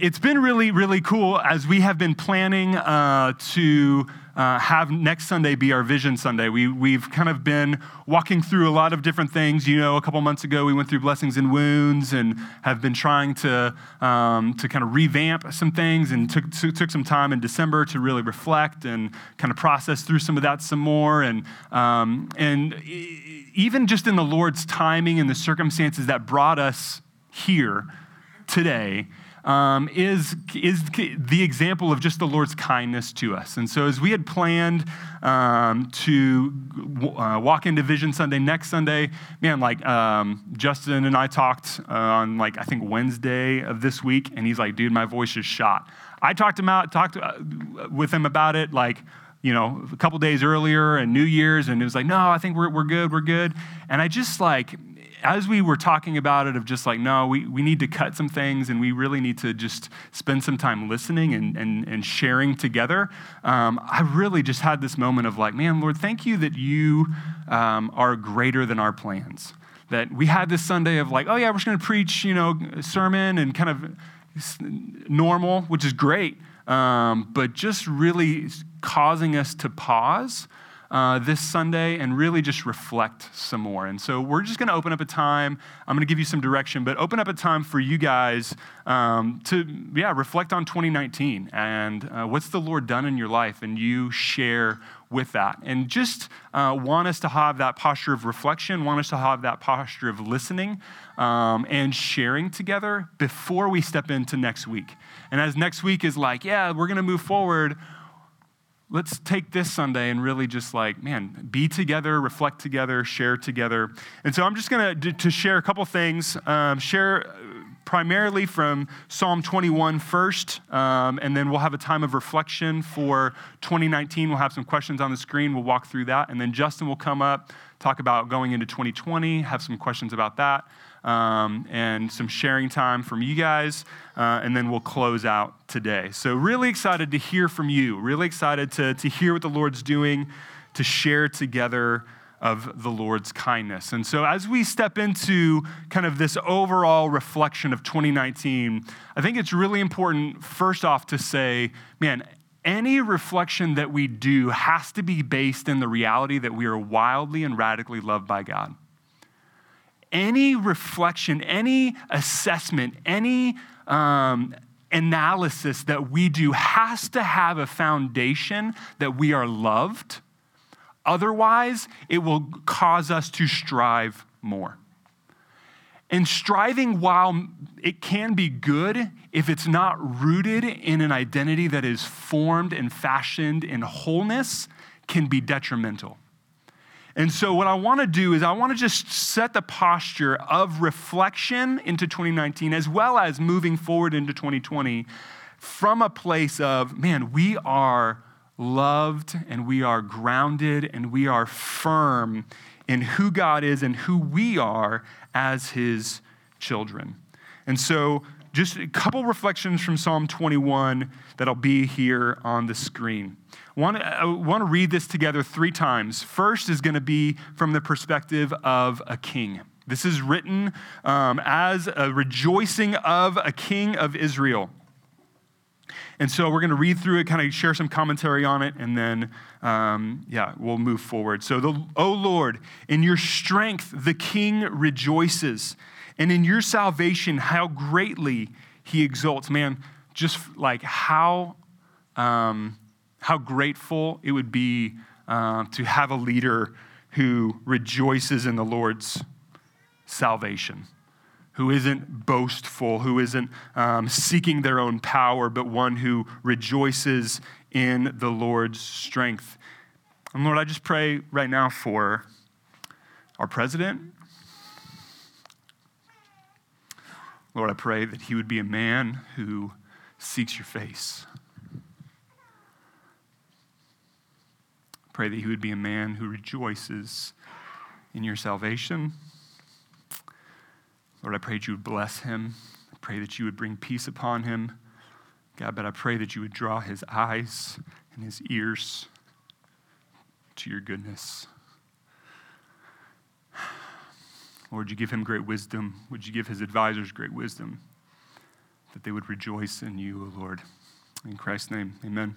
it's been really, really cool as we have been planning to have next Sunday be our Vision Sunday. We've kind of been walking through a lot of different things. You know, a couple months ago, we went through Blessings and Wounds and have been trying to kind of revamp some things, and took some time in December to really reflect and kind of process through some of that some more. And even just in the Lord's timing and the circumstances that brought us here today, is the example of just the Lord's kindness to us. And so as we had planned to walk into Vision Sunday next Sunday, man, Justin and I talked on I think Wednesday of this week, and he's like, dude, my voice is shot. I talked with him about it a couple days earlier and New Year's, and it was like, no, I think we're good. And I just as we were talking about it, of just no, we need to cut some things, and we really need to just spend some time listening and sharing together. I really just had this moment of man, Lord, thank you that you are greater than our plans. That we had this Sunday of oh yeah, we're just going to preach, a sermon and kind of normal, which is great, but just really causing us to pause this Sunday and really just reflect some more. And so we're just going to open up a time. I'm going to give you some direction, but open up a time for you guys to reflect on 2019 and what's the Lord done in your life, and you share with that. And just want us to have that posture of reflection, want us to have that posture of listening and sharing together before we step into next week. And as next week is we're going to move forward, let's take this Sunday and really just be together, reflect together, share together. And so I'm just going to share a couple things, share primarily from Psalm 21 first, and then we'll have a time of reflection for 2019. We'll have some questions on the screen. We'll walk through that. And then Justin will come up, talk about going into 2020, have some questions about that, and some sharing time from you guys, and then we'll close out today. So really excited to hear from you, really excited to hear what the Lord's doing, to share together of the Lord's kindness. And so as we step into kind of this overall reflection of 2019, I think it's really important, first off, to say, man, any reflection that we do has to be based in the reality that we are wildly and radically loved by God. Any reflection, any assessment, any analysis that we do has to have a foundation that we are loved. Otherwise, it will cause us to strive more. And striving, while it can be good, if it's not rooted in an identity that is formed and fashioned in wholeness, can be detrimental. And so what I want to do is I want to just set the posture of reflection into 2019 as well as moving forward into 2020 from a place of, man, we are loved and we are grounded and we are firm in who God is and who we are as his children. And so just a couple reflections from Psalm 21 that'll be here on the screen. I want to read this together 3 times. First is going to be from the perspective of a king. This is written as a rejoicing of a king of Israel. And so we're going to read through it, kind of share some commentary on it, and then, we'll move forward. So, O Lord, in your strength the king rejoices, and in your salvation how greatly he exults. Man, just how grateful it would be to have a leader who rejoices in the Lord's salvation, who isn't boastful, who isn't seeking their own power, but one who rejoices in the Lord's strength. And Lord, I just pray right now for our president. Lord, I pray that he would be a man who seeks your face. Pray that he would be a man who rejoices in your salvation. Lord, I pray that you would bless him. I pray that you would bring peace upon him. God, but I pray that you would draw his eyes and his ears to your goodness. Lord, you give him great wisdom. Would you give his advisors great wisdom that they would rejoice in you, O Lord. In Christ's name, amen.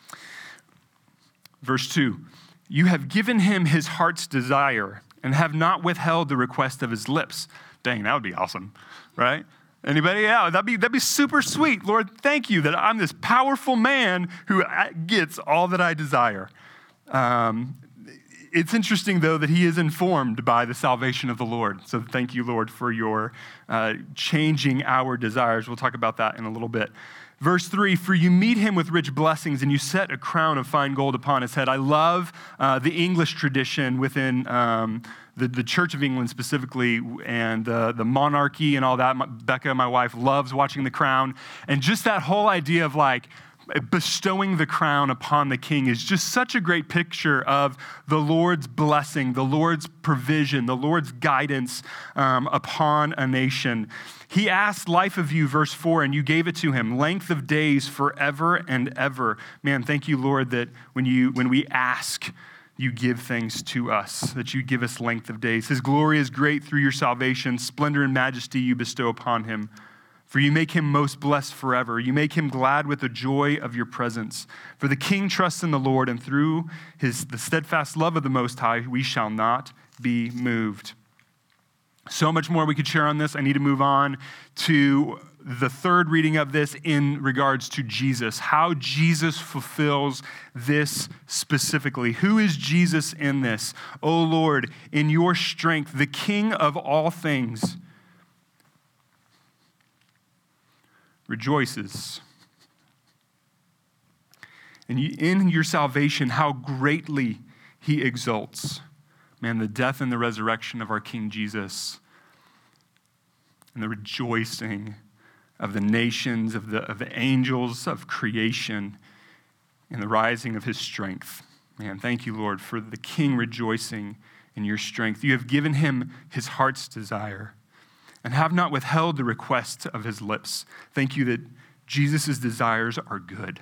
Verse 2, you have given him his heart's desire and have not withheld the request of his lips. Dang, that would be awesome, right? Anybody? Yeah, that'd be super sweet. Lord, thank you that I'm this powerful man who gets all that I desire. It's interesting, though, that he is informed by the salvation of the Lord. So thank you, Lord, for your changing our desires. We'll talk about that in a little bit. Verse 3, for you meet him with rich blessings and you set a crown of fine gold upon his head. I love the English tradition within the Church of England specifically, and the monarchy and all that. Becca, my wife, loves watching The Crown. And just that whole idea of like bestowing the crown upon the king is just such a great picture of the Lord's blessing, the Lord's provision, the Lord's guidance upon a nation. He asked life of you, verse 4, and you gave it to him, length of days forever and ever. Man, thank you, Lord, that when we ask, you give things to us, that you give us length of days. His glory is great through your salvation. Splendor and majesty you bestow upon him. For you make him most blessed forever. You make him glad with the joy of your presence. For the king trusts in the Lord, and through the steadfast love of the Most High, we shall not be moved. So much more we could share on this. I need to move on to the third reading of this in regards to Jesus, how Jesus fulfills this specifically. Who is Jesus in this? O Lord, in your strength, the King of all things rejoices. And in your salvation, how greatly he exalts. Man, the death and the resurrection of our King Jesus and the rejoicing of the nations, of the angels, of creation, and the rising of his strength. Man, thank you, Lord, for the King rejoicing in your strength. You have given him his heart's desire and have not withheld the request of his lips. Thank you that Jesus' desires are good,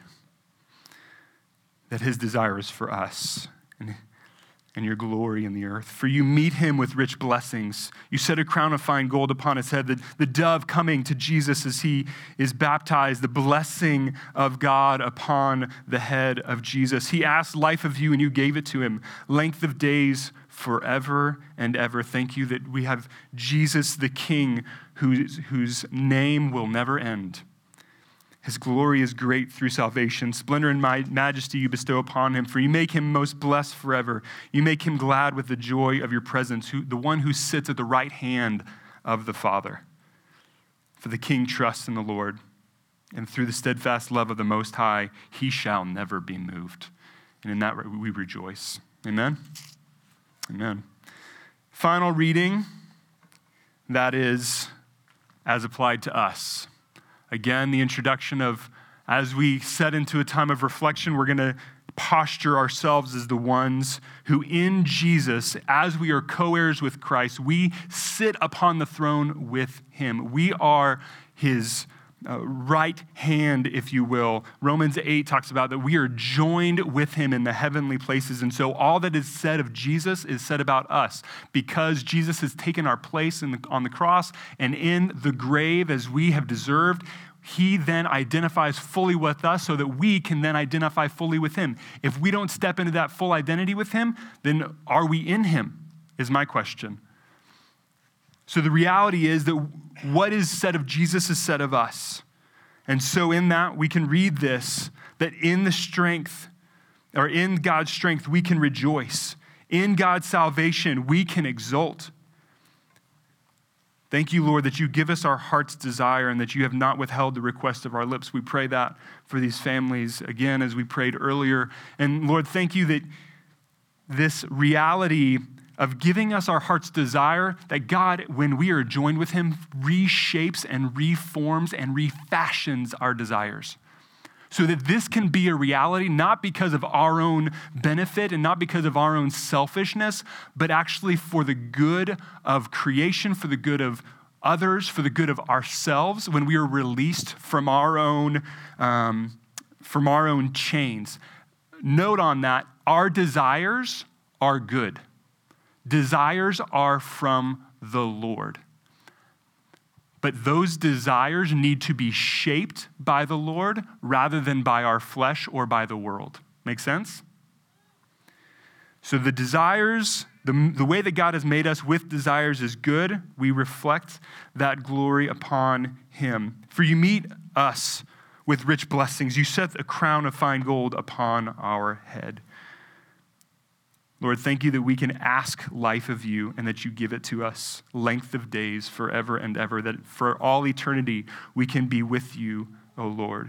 that his desire is for us and your glory in the earth. For you meet him with rich blessings. You set a crown of fine gold upon his head. The dove coming to Jesus as he is baptized, the blessing of God upon the head of Jesus. He asked life of you and you gave it to him. Length of days forever and ever. Thank you that we have Jesus the King whose name will never end. His glory is great through salvation. Splendor and majesty you bestow upon him, for you make him most blessed forever. You make him glad with the joy of your presence, the one who sits at the right hand of the Father. For the King trusts in the Lord, and through the steadfast love of the Most High, he shall never be moved. And in that we rejoice. Amen? Amen. Final reading, that is as applied to us. Again, the introduction of, as we set into a time of reflection, we're going to posture ourselves as the ones who in Jesus, as we are co-heirs with Christ, we sit upon the throne with him. We are his right hand, if you will. Romans 8 talks about that we are joined with him in the heavenly places. And so all that is said of Jesus is said about us because Jesus has taken our place on the cross and in the grave as we have deserved. He then identifies fully with us so that we can then identify fully with him. If we don't step into that full identity with him, then are we in him, is my question. So the reality is that what is said of Jesus is said of us. And so in that, we can read this, that in the strength, or in God's strength, we can rejoice. In God's salvation, we can exult. Thank you, Lord, that you give us our heart's desire and that you have not withheld the request of our lips. We pray that for these families, again, as we prayed earlier. And Lord, thank you that this reality of giving us our heart's desire, that God, when we are joined with him, reshapes and reforms and refashions our desires. So that this can be a reality, not because of our own benefit and not because of our own selfishness, but actually for the good of creation, for the good of others, for the good of ourselves, when we are released from our own chains. Note on that, our desires are good. Desires are from the Lord. But those desires need to be shaped by the Lord rather than by our flesh or by the world. Make sense? So the desires, the way that God has made us with desires is good. We reflect that glory upon him. For you meet us with rich blessings. You set a crown of fine gold upon our head. Lord, thank you that we can ask life of you and that you give it to us, length of days forever and ever, that for all eternity we can be with you, O Lord.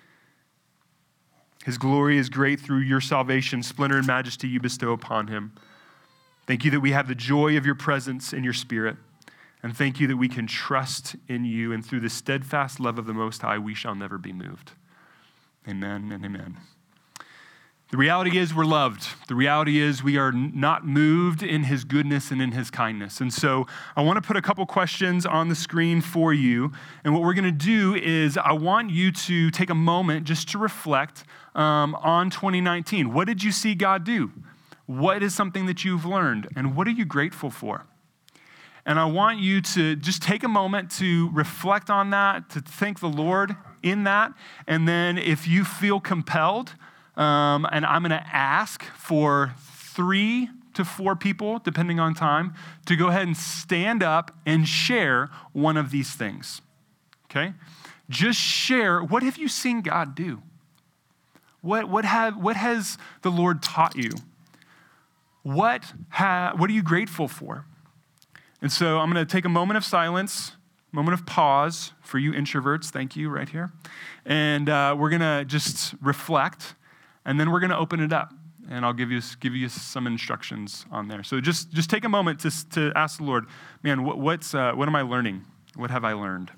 His glory is great through your salvation, splendor and majesty you bestow upon him. Thank you that we have the joy of your presence in your spirit. And thank you that we can trust in you, and through the steadfast love of the Most High, we shall never be moved. Amen and amen. The reality is we're loved. The reality is we are not moved in his goodness and in his kindness. And so I want to put a couple questions on the screen for you. And what we're going to do is I want you to take a moment just to reflect on 2019. What did you see God do? What is something that you've learned? And what are you grateful for? And I want you to just take a moment to reflect on that, to thank the Lord in that. And then if you feel compelled, and I'm going to ask for 3 to 4 people, depending on time, to go ahead and stand up and share one of these things, okay? Just share, what have you seen God do? What has the Lord taught you? What are you grateful for? And so I'm going to take a moment of silence, moment of pause for you introverts. Thank you, right here. And we're going to just reflect. And then we're going to open it up, and I'll give you some instructions on there. So just take a moment to ask the Lord, man, what am I learning? What have I learned?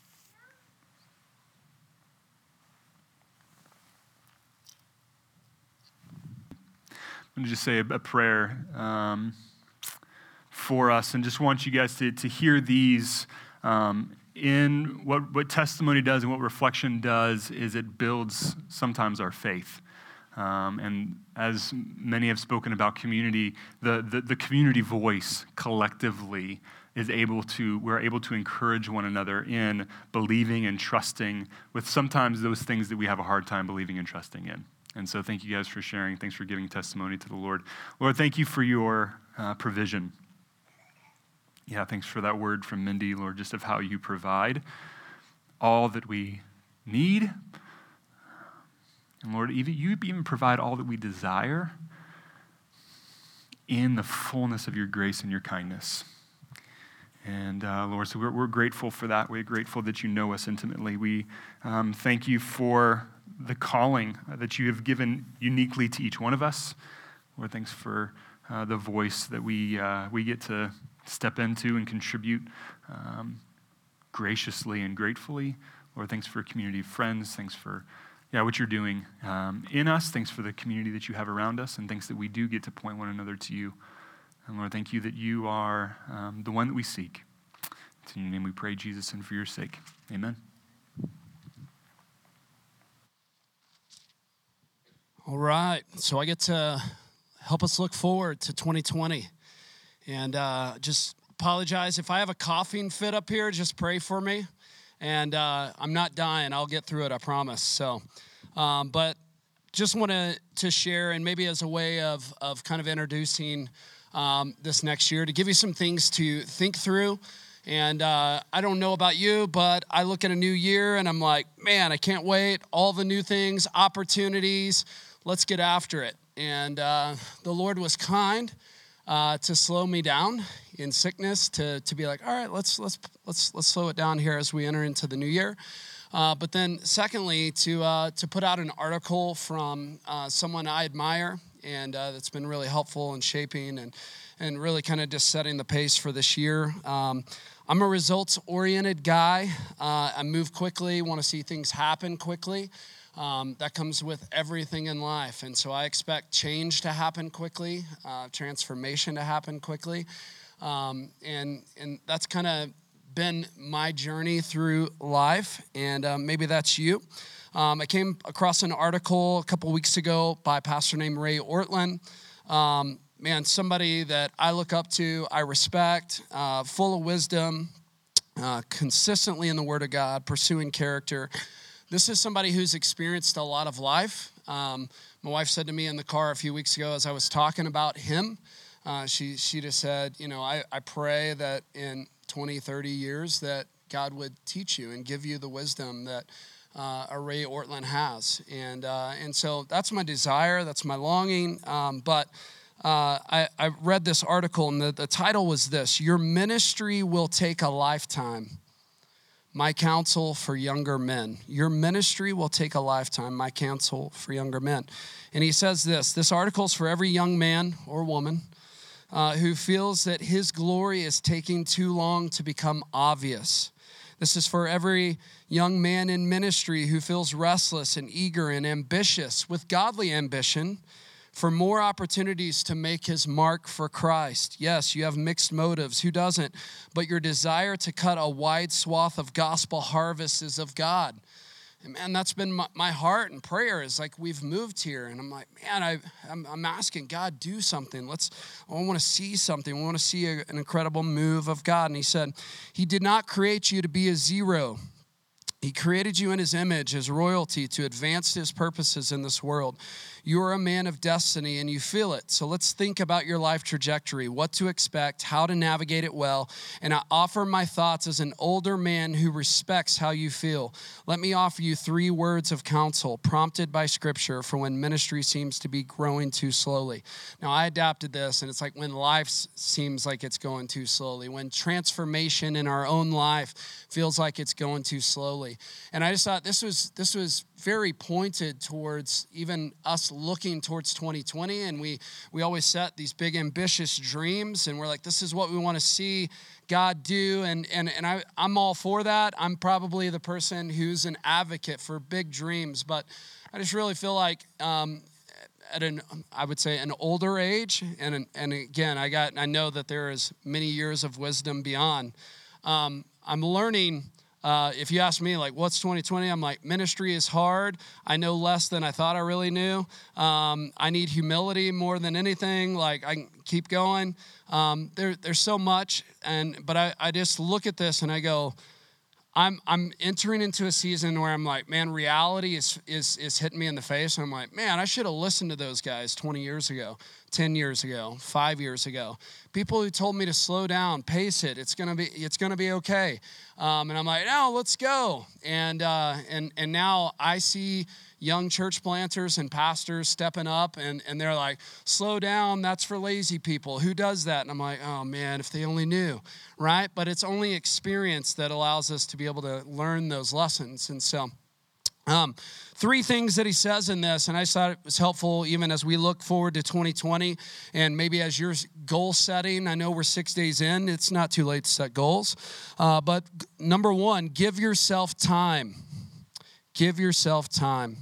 I'm going to just say a prayer for us, and just want you guys to hear these. In what testimony does and what reflection does is it builds sometimes our faith. And as many have spoken about community, the community voice collectively we're able to encourage one another in believing and trusting with sometimes those things that we have a hard time believing and trusting in. And so thank you guys for sharing. Thanks for giving testimony to the Lord. Lord, thank you for your provision. Yeah, thanks for that word from Mindy, Lord, just of how you provide all that we need. And Lord, you even provide all that we desire in the fullness of your grace and your kindness. And Lord, so we're grateful for that. We're grateful that you know us intimately. We thank you for the calling that you have given uniquely to each one of us. Lord, thanks for the voice that we get to step into and contribute graciously and gratefully. Lord, thanks for a community of friends. Thanks for what you're doing in us. Thanks for the community that you have around us, and thanks that we do get to point one another to you. And Lord, thank you that you are the one that we seek. It's in your name we pray, Jesus, and for your sake. Amen. All right, so I get to help us look forward to 2020. And just apologize if I have a coughing fit up here, just pray for me. And I'm not dying. I'll get through it, I promise. So, but just wanted to share, and maybe as a way of kind of introducing this next year, to give you some things to think through. And I don't know about you, but I look at a new year and I'm like, man, I can't wait. All the new things, opportunities, let's get after it. And the Lord was kind to slow me down in sickness, to be like, all right, let's slow it down here as we enter into the new year. But then secondly, to put out an article from someone I admire, and that's been really helpful in shaping and really kind of just setting the pace for this year. I'm a results-oriented guy. I move quickly, want to see things happen quickly. That comes with everything in life. And so I expect change to happen quickly, transformation to happen quickly. And that's kind of been my journey through life, and maybe that's you. I came across an article a couple weeks ago by a pastor named Ray Ortlund. Man, somebody that I look up to, I respect, full of wisdom, consistently in the Word of God, pursuing character. This is somebody who's experienced a lot of life. My wife said to me in the car a few weeks ago as I was talking about him, she just said, I pray that in 20, 30 years that God would teach you and give you the wisdom that a Ray Ortlund has. And so that's my desire, that's my longing. But I read this article, and the title was this: Your Ministry Will Take a Lifetime. My counsel for younger men. Your ministry will take a lifetime. My counsel for younger men. And he says this article is for every young man or woman who feels that his glory is taking too long to become obvious. This is for every young man in ministry who feels restless and eager and ambitious with godly ambition for more opportunities to make his mark for Christ. Yes, you have mixed motives. Who doesn't? But your desire to cut a wide swath of gospel harvest is of God. And man, that's been my heart and prayer is like we've moved here. And I'm like, man, I'm asking God, do something. I want to see something. I want to see an incredible move of God. And he said, he did not create you to be a zero. He created you in his image, his royalty, to advance his purposes in this world. You are a man of destiny, and you feel it. So let's think about your life trajectory, what to expect, how to navigate it well. And I offer my thoughts as an older man who respects how you feel. Let me offer you 3 words of counsel prompted by Scripture for when ministry seems to be growing too slowly. Now, I adapted this, and it's like when life seems like it's going too slowly, when transformation in our own life feels like it's going too slowly. And I just thought this was very pointed towards even us looking towards 2020, and we always set these big ambitious dreams, and we're like, this is what we want to see God do, and I'm all for that. I'm probably the person who's an advocate for big dreams, but I just really feel like at I would say an older age, and again, I know that there is many years of wisdom beyond. I'm learning. If you ask me, like, what's 2020? I'm like, ministry is hard. I know less than I thought I really knew. I need humility more than anything. Like, I can keep going. There's so much, but I just look at this and I go, I'm entering into a season where I'm like, man, reality is hitting me in the face. And I'm like, man, I should have listened to those guys 20 years ago, 10 years ago, 5 years ago. People who told me to slow down, pace it. It's gonna be okay. And I'm like, no, let's go. And now I see young church planters and pastors stepping up, and they're like, slow down, that's for lazy people. Who does that? And I'm like, oh man, if they only knew, right? But it's only experience that allows us to be able to learn those lessons. And so 3 things that he says in this, and I thought it was helpful even as we look forward to 2020, and maybe as your goal setting. I know we're 6 days in. It's not too late to set goals. But number 1, give yourself time. Give yourself time.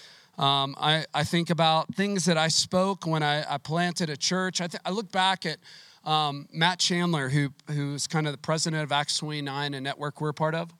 I think about things that I spoke when I planted a church. I look back at Matt Chandler, who's kind of the president of Acts 29, a network we're part of.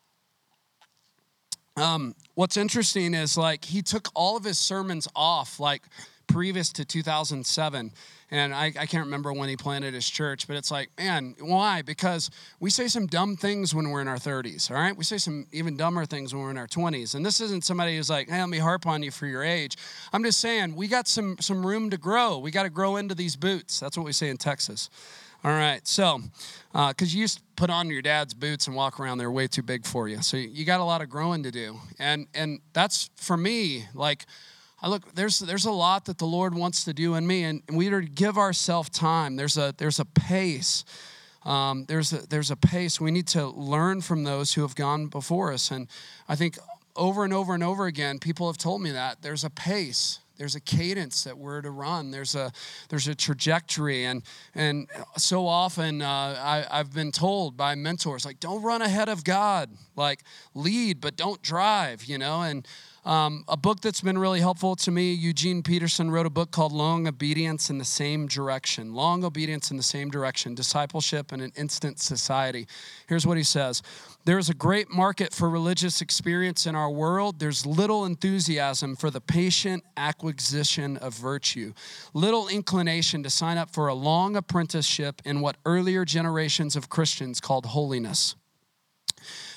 What's interesting is like he took all of his sermons off like previous to 2007. And I can't remember when he planted his church, but it's like, man, why? Because we say some dumb things when we're in our 30s, all right? We say some even dumber things when we're in our 20s. And this isn't somebody who's like, hey, let me harp on you for your age. I'm just saying we got some room to grow. We got to grow into these boots. That's what we say in Texas. All right, so, because you used to put on your dad's boots and walk around, they're way too big for you. So you got a lot of growing to do. And that's, for me, like, there's a lot that the Lord wants to do in me, and we are to give ourselves time. There's a pace. There's a pace. We need to learn from those who have gone before us. And I think over and over and over again, people have told me that. There's a pace. There's a cadence that we're to run. There's a trajectory, and so often I've been told by mentors, like, don't run ahead of God, like lead but don't drive, And a book that's been really helpful to me, Eugene Peterson wrote a book called Long Obedience in the Same Direction. Long Obedience in the Same Direction, Discipleship in an Instant Society. Here's what he says. There is a great market for religious experience in our world. There's little enthusiasm for the patient acquisition of virtue, little inclination to sign up for a long apprenticeship in what earlier generations of Christians called holiness.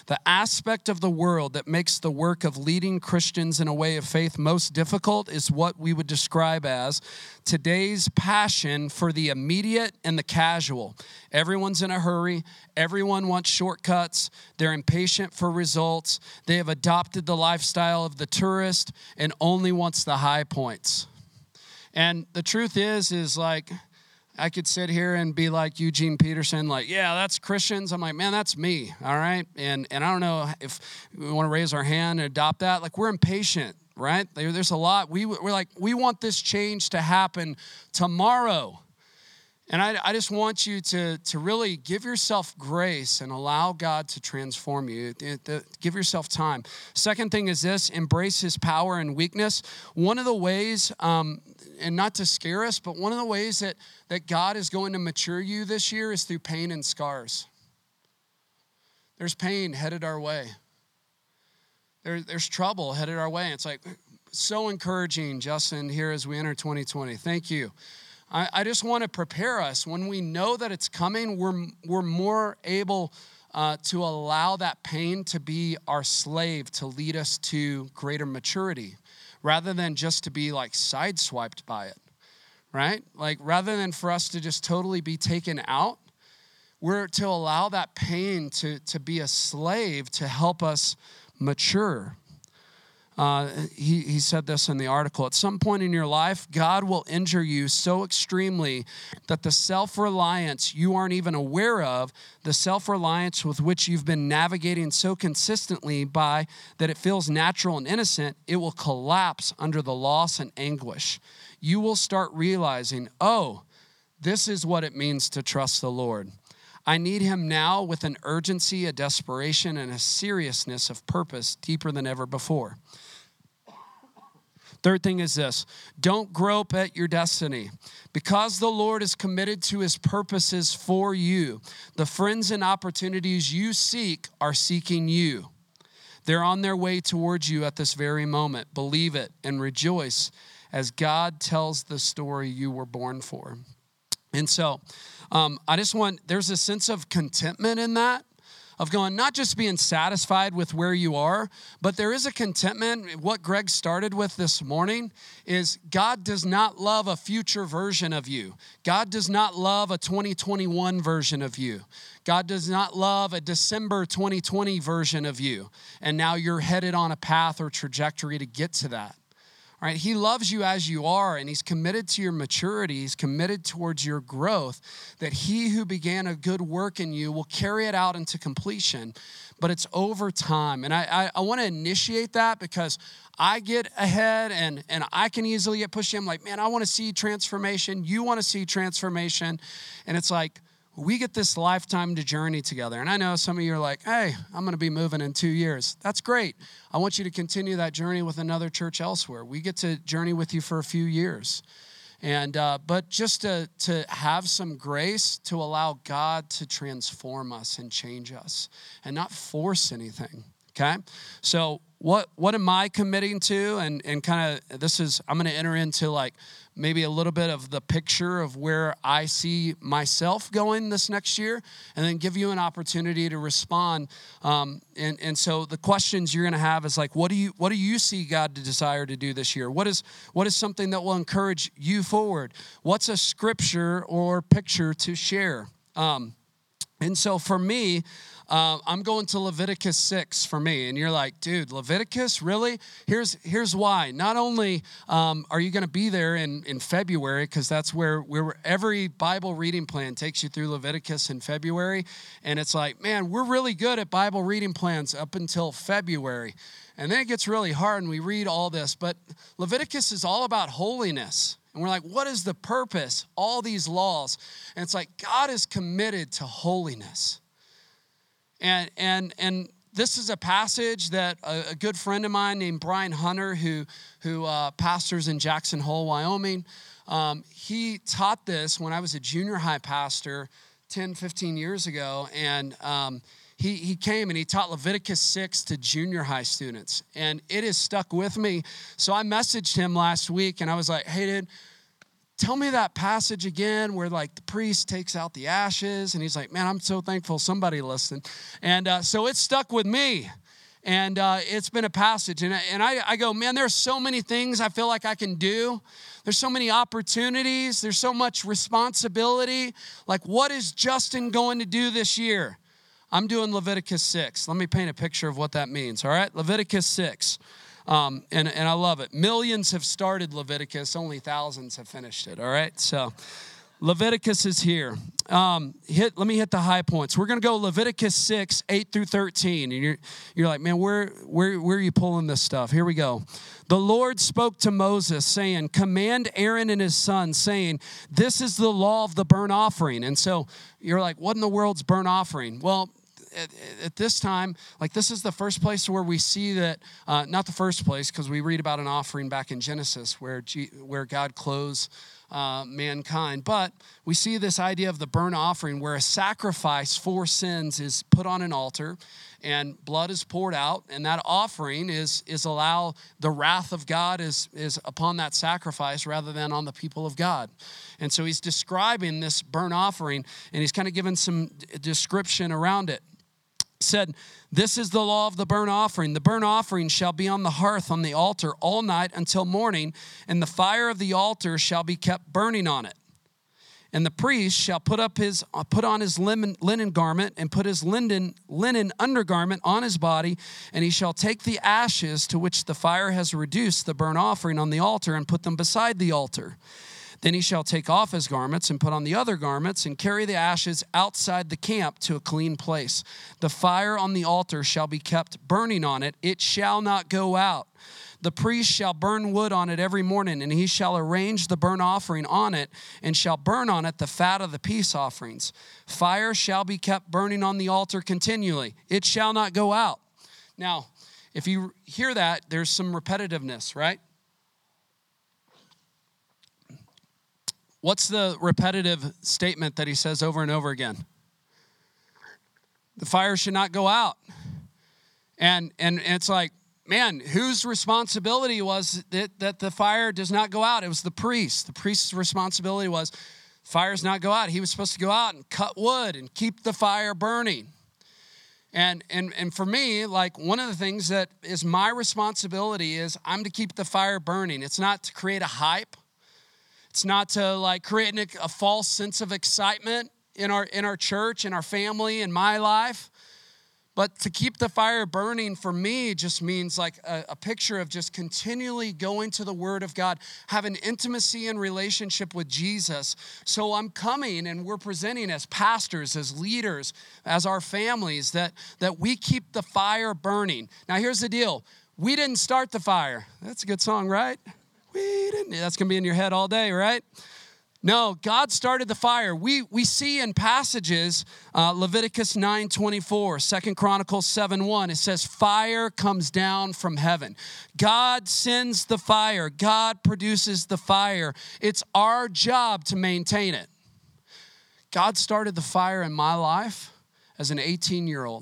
The aspect of the world that makes the work of leading Christians in a way of faith most difficult is what we would describe as today's passion for the immediate and the casual. Everyone's in a hurry. Everyone wants shortcuts. They're impatient for results. They have adopted the lifestyle of the tourist and only wants the high points. And the truth is like, I could sit here and be like Eugene Peterson, like, yeah, that's Christians. I'm like, man, that's me, all right? And I don't know if we want to raise our hand and adopt that. Like, we're impatient, right? There's a lot. We're like, we want this change to happen tomorrow. And I just want you to really give yourself grace and allow God to transform you. Give yourself time. Second thing is this: embrace his power and weakness. One of the ways, and not to scare us, but one of the ways that God is going to mature you this year is through pain and scars. There's pain headed our way. There's trouble headed our way. It's like so encouraging, Justin, here as we enter 2020. Thank you. I just want to prepare us. When we know that it's coming, we're more able to allow that pain to be our slave, to lead us to greater maturity, rather than just to be like sideswiped by it, right? Like rather than for us to just totally be taken out, we're to allow that pain to be a slave to help us mature. He said this in the article. At some point in your life, God will injure you so extremely that the self-reliance you aren't even aware of, the self-reliance with which you've been navigating so consistently by that it feels natural and innocent, it will collapse under the loss and anguish. You will start realizing, oh, this is what it means to trust the Lord. I need him now with an urgency, a desperation, and a seriousness of purpose deeper than ever before. Third thing is this: don't grope at your destiny. Because the Lord is committed to his purposes for you, the friends and opportunities you seek are seeking you. They're on their way towards you at this very moment. Believe it and rejoice as God tells the story you were born for. And so there's a sense of contentment in that, of going, not just being satisfied with where you are, but there is a contentment. What Greg started with this morning is God does not love a future version of you. God does not love a 2021 version of you. God does not love a December 2020 version of you. And now you're headed on a path or trajectory to get to that. All right, he loves you as you are, and he's committed to your maturity. He's committed towards your growth, that he who began a good work in you will carry it out into completion, but it's over time. And I want to initiate that because I get ahead and I can easily get pushy. I'm like, man, I want to see transformation. You want to see transformation. And it's like, we get this lifetime to journey together. And I know some of you are like, hey, I'm going to be moving in 2 years. That's great. I want you to continue that journey with another church elsewhere. We get to journey with you for a few years. And but just to have some grace to allow God to transform us and change us and not force anything, okay? So what am I committing to? And kind of I'm going to enter into like maybe a little bit of the picture of where I see myself going this next year, and then give you an opportunity to respond. And so the questions you're going to have is like, what do you see God to desire to do this year? What is something that will encourage you forward? What's a scripture or picture to share? And so for me, I'm going to Leviticus 6 for me. And you're like, dude, Leviticus, really? Here's why. Not only are you going to be there in February, because that's where every Bible reading plan takes you through Leviticus in February. And it's like, man, we're really good at Bible reading plans up until February. And then it gets really hard and we read all this. But Leviticus is all about holiness. And we're like, what is the purpose? All these laws. And it's like, God is committed to holiness. And this is a passage that a good friend of mine named Brian Hunter, who pastors in Jackson Hole, Wyoming, he taught this when I was a junior high pastor 10, 15 years ago. And he came and he taught Leviticus 6 to junior high students. And it has stuck with me. So I messaged him last week and I was like, hey, dude, tell me that passage again where like the priest takes out the ashes. And he's like, man, I'm so thankful somebody listened. And so it stuck with me. And it's been a passage. And I go, man, there's so many things I feel like I can do. There's so many opportunities. There's so much responsibility. Like, what is Justin going to do this year? I'm doing Leviticus 6. Let me paint a picture of what that means, all right? Leviticus 6. And I love it. Millions have started Leviticus. Only thousands have finished it, all right? So Leviticus is here. Let me hit the high points. We're going to go Leviticus 6, 8 through 13. And you're like, man, where are you pulling this stuff? Here we go. The Lord spoke to Moses, saying, command Aaron and his sons, saying, this is the law of the burnt offering. And so you're like, what in the world's burnt offering? Well, at this time, like this is the first place where we see that, not the first place, because we read about an offering back in Genesis where God clothes mankind. But we see this idea of the burnt offering where a sacrifice for sins is put on an altar and blood is poured out, and that offering is allow the wrath of God is upon that sacrifice rather than on the people of God. And so he's describing this burnt offering, and he's kind of given some description around it. Said, this is the law of the burnt offering. The burnt offering shall be on the hearth on the altar all night until morning, and the fire of the altar shall be kept burning on it. And the priest shall put on his linen garment and put his linen undergarment on his body, and he shall take the ashes to which the fire has reduced the burnt offering on the altar and put them beside the altar. Then he shall take off his garments and put on the other garments and carry the ashes outside the camp to a clean place. The fire on the altar shall be kept burning on it. It shall not go out. The priest shall burn wood on it every morning, and he shall arrange the burnt offering on it and shall burn on it the fat of the peace offerings. Fire shall be kept burning on the altar continually. It shall not go out. Now, if you hear that, there's some repetitiveness, right? What's the repetitive statement that he says over and over again? The fire should not go out. And it's like, man, whose responsibility was it that the fire does not go out? It was the priest. The priest's responsibility was fires not go out. He was supposed to go out and cut wood and keep the fire burning. And for me, like one of the things that is my responsibility is I'm to keep the fire burning. It's not to create a hype. It's not to like create a false sense of excitement in our church, in our family, in my life. But to keep the fire burning for me just means like a picture of just continually going to the Word of God, having intimacy and relationship with Jesus. So I'm coming and we're presenting as pastors, as leaders, as our families, that we keep the fire burning. Now here's the deal. We didn't start the fire. That's a good song, right? That's going to be in your head all day, right? No, God started the fire. We see in passages, Leviticus 9:24, 2 Chronicles 7:1, it says, fire comes down from heaven. God sends the fire. God produces the fire. It's our job to maintain it. God started the fire in my life as an 18-year-old.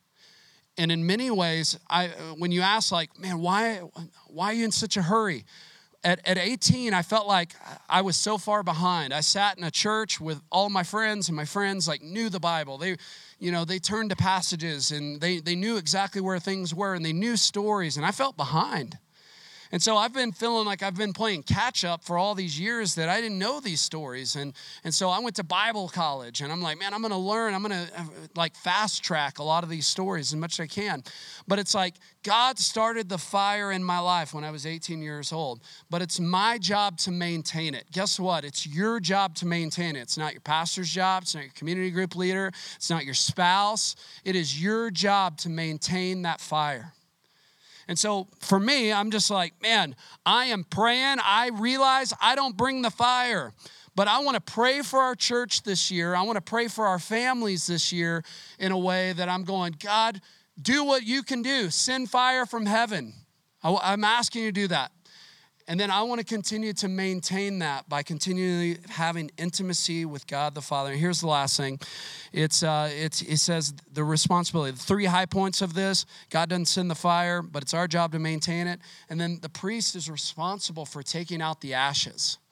And in many ways, when you ask like, man, why are you in such a hurry? At 18, I felt like I was so far behind. I sat in a church with all my friends, and my friends like knew the Bible. They turned to passages, and they knew exactly where things were, and they knew stories, and I felt behind. And so I've been feeling like I've been playing catch up for all these years that I didn't know these stories. And so I went to Bible college, and I'm like, man, I'm going to learn. I'm going to like fast track a lot of these stories as much as I can. But it's like God started the fire in my life when I was 18 years old. But it's my job to maintain it. Guess what? It's your job to maintain it. It's not your pastor's job. It's not your community group leader. It's not your spouse. It is your job to maintain that fire. And so for me, I'm just like, man, I am praying. I realize I don't bring the fire, but I want to pray for our church this year. I want to pray for our families this year in a way that I'm going, God, do what you can do. Send fire from heaven. I'm asking you to do that. And then I want to continue to maintain that by continually having intimacy with God the Father. And here's the last thing. It says the responsibility. The 3 high points of this, God doesn't send the fire, but it's our job to maintain it. And then the priest is responsible for taking out the ashes.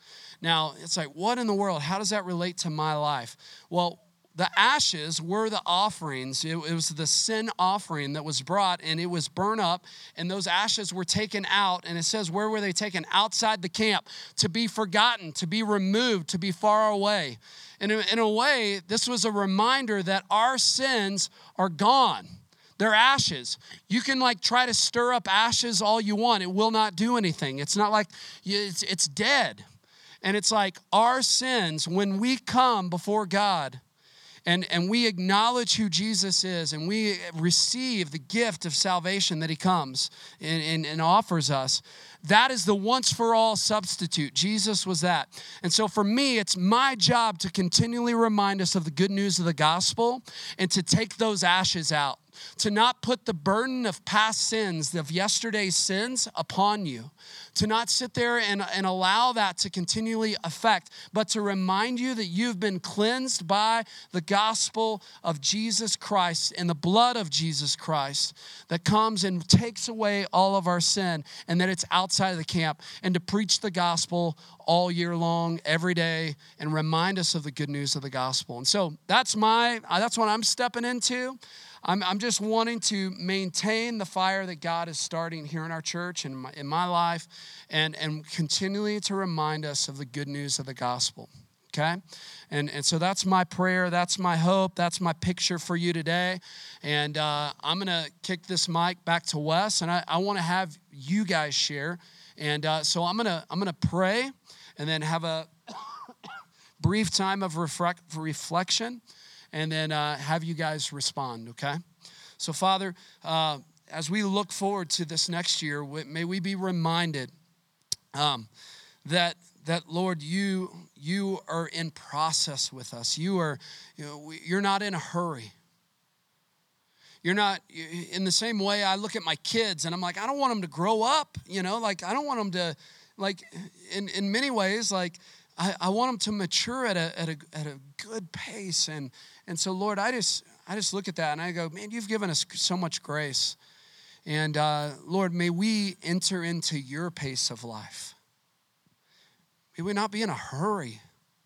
Now, it's like, what in the world? How does that relate to my life? Well, the ashes were the offerings. It was the sin offering that was brought, and it was burned up, and those ashes were taken out. And it says, where were they taken? Outside the camp, to be forgotten, to be removed, to be far away. And in a way, this was a reminder that our sins are gone. They're ashes. You can try to stir up ashes all you want. It will not do anything. It's not like it's dead. And it's like our sins, when we come before God, and we acknowledge who Jesus is, and we receive the gift of salvation that he comes and offers us, that is the once-for-all substitute. Jesus was that. And so for me, it's my job to continually remind us of the good news of the gospel and to take those ashes out, to not put the burden of past sins, of yesterday's sins, upon you, to not sit there and allow that to continually affect, but to remind you that you've been cleansed by the gospel of Jesus Christ and the blood of Jesus Christ that comes and takes away all of our sin, and that it's outside of the camp, and to preach the gospel all year long, every day, and remind us of the good news of the gospel. And so that's what I'm stepping into. I'm just wanting to maintain the fire that God is starting here in our church and in my life, and continually to remind us of the good news of the gospel, okay? And so that's my prayer, that's my hope, that's my picture for you today. And I'm going to kick this mic back to Wes, and I want to have you guys share. And so I'm gonna pray and then have a brief time of reflection, and then have you guys respond, okay? So, Father, as we look forward to this next year, may we be reminded that Lord, you are in process with us. You're not in a hurry. You're not, in the same way I look at my kids and I'm like, I don't want them to grow up, I don't want them to, in many ways, I want them to mature at a good pace. And so, Lord, I just look at that and I go, man, you've given us so much grace. And Lord, may we enter into your pace of life. May we not be in a hurry.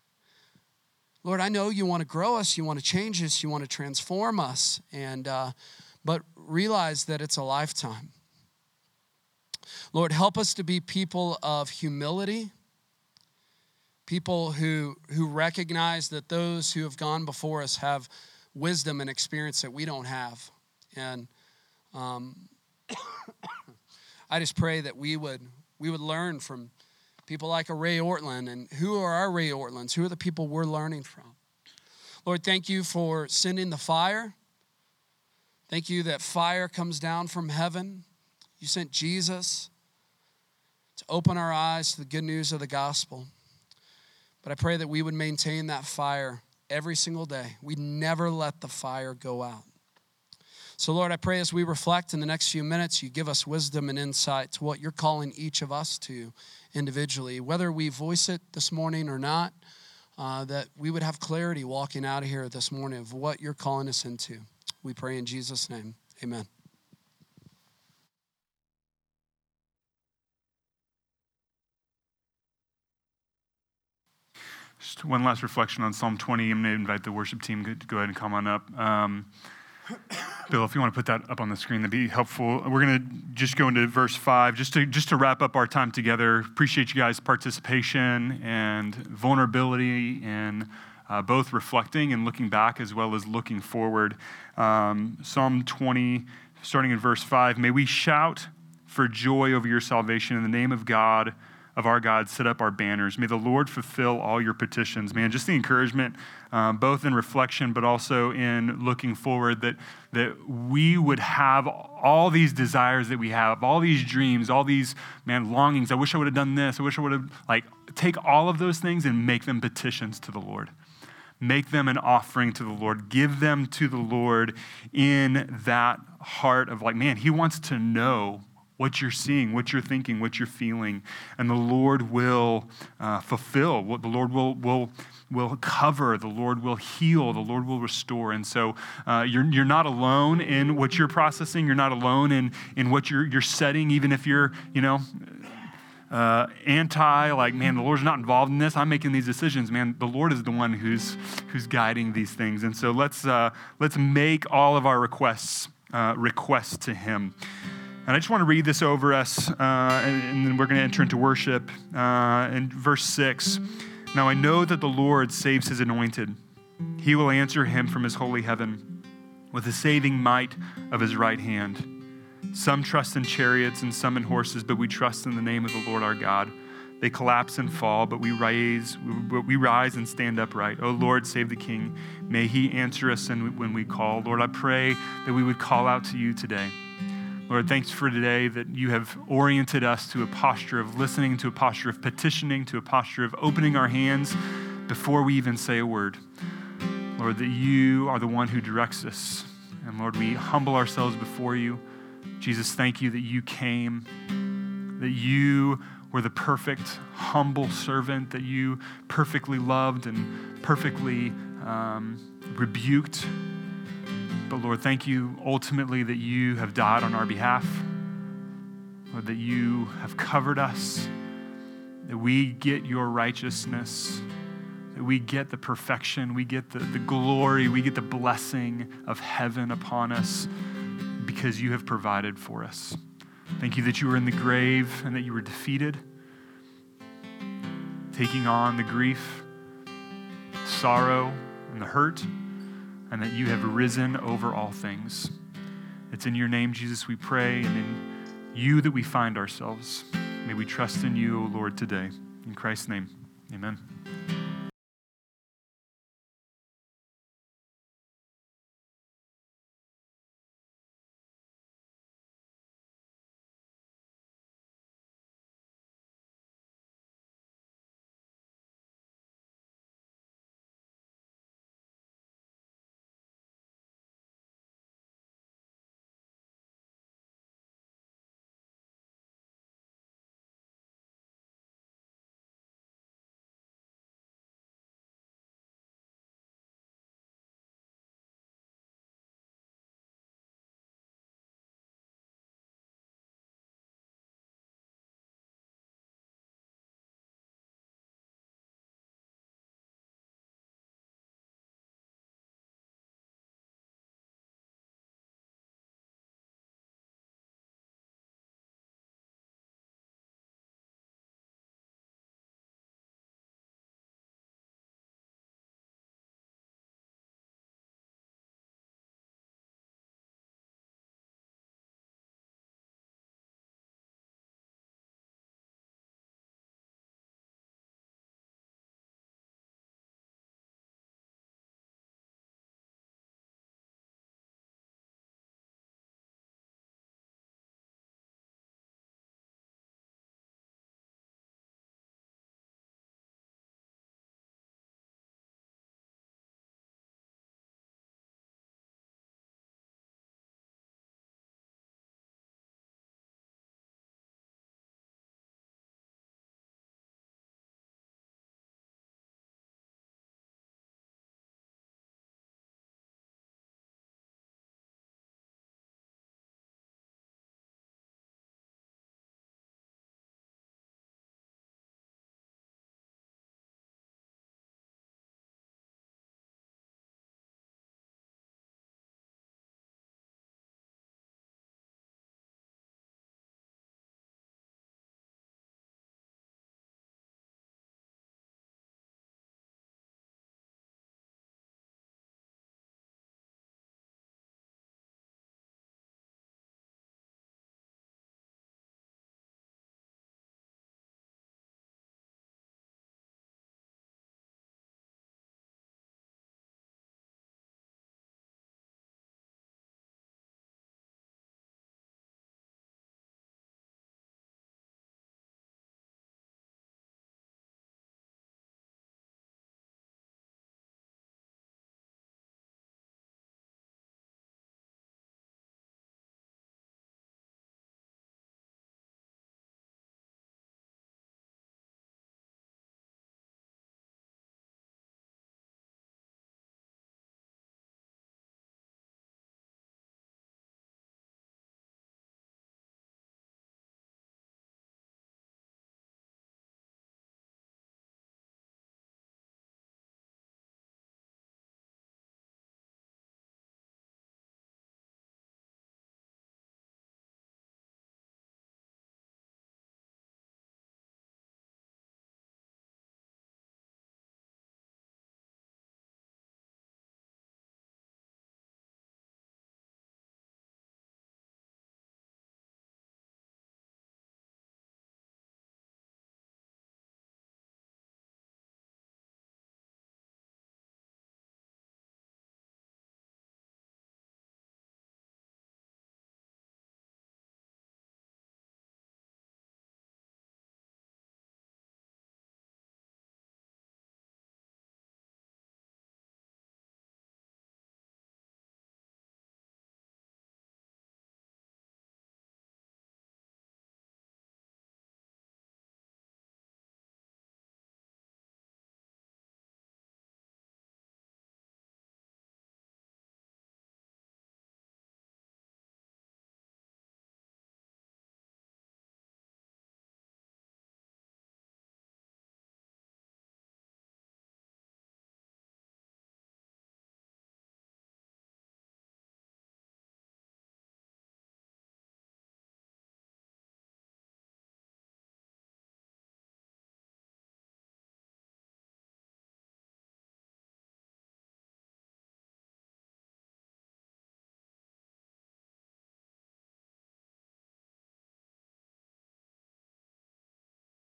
Lord, I know you want to grow us, you want to change us, you want to transform us, but realize that it's a lifetime. Lord, help us to be people of humility, people who recognize that those who have gone before us have wisdom and experience that we don't have. And I just pray that we would learn from people like a Ray Ortland. And who are our Ray Ortlands? Who are the people we're learning from? Lord, thank you for sending the fire. Thank you that fire comes down from heaven. You sent Jesus to open our eyes to the good news of the gospel. But I pray that we would maintain that fire every single day. We never let the fire go out. So, Lord, I pray as we reflect in the next few minutes, you give us wisdom and insight to what you're calling each of us to individually. Whether we voice it this morning or not, that we would have clarity walking out of here this morning of what you're calling us into. We pray in Jesus' name. Amen. Just one last reflection on Psalm 20. I'm going to invite the worship team to go ahead and come on up. Bill, if you want to put that up on the screen, that'd be helpful. We're going to just go into verse 5, just to wrap up our time together. Appreciate you guys' participation and vulnerability and both reflecting and looking back as well as looking forward. Psalm 20, starting in verse 5, may we shout for joy over your salvation in the name of God, of our God, set up our banners. May the Lord fulfill all your petitions. Man, just the encouragement, both in reflection, but also in looking forward, that we would have all these desires that we have, all these dreams, all these, longings. I wish I would have done this. I wish I would have, take all of those things and make them petitions to the Lord. Make them an offering to the Lord. Give them to the Lord in that heart of he wants to know what you're seeing, what you're thinking, what you're feeling. And the Lord will fulfill. What the Lord will cover. The Lord will heal. The Lord will restore. And so you're not alone in what you're processing. You're not alone in what you're setting, even if you're, like, man, the Lord's not involved in this. I'm making these decisions. Man, the Lord is the one who's guiding these things. And so let's make all of our requests to him. And I just want to read this over us, and then we're going to enter into worship. In verse 6, now I know that the Lord saves his anointed. He will answer him from his holy heaven with the saving might of his right hand. Some trust in chariots and some in horses, but we trust in the name of the Lord our God. They collapse and fall, but we rise and stand upright. O Lord, save the King. May he answer us when we call. Lord, I pray that we would call out to you today. Lord, thanks for today that you have oriented us to a posture of listening, to a posture of petitioning, to a posture of opening our hands before we even say a word. Lord, that you are the one who directs us. And Lord, we humble ourselves before you. Jesus, thank you that you came, that you were the perfect, humble servant, that you perfectly loved and perfectly rebuked. But Lord, thank you ultimately that you have died on our behalf, Lord, that you have covered us, that we get your righteousness, that we get the perfection, we get the glory, we get the blessing of heaven upon us because you have provided for us. Thank you that you were in the grave and that you were defeated, taking on the grief, sorrow, and the hurt, and that you have risen over all things. It's in your name, Jesus, we pray, and in you that we find ourselves. May we trust in you, O Lord, today. In Christ's name, amen.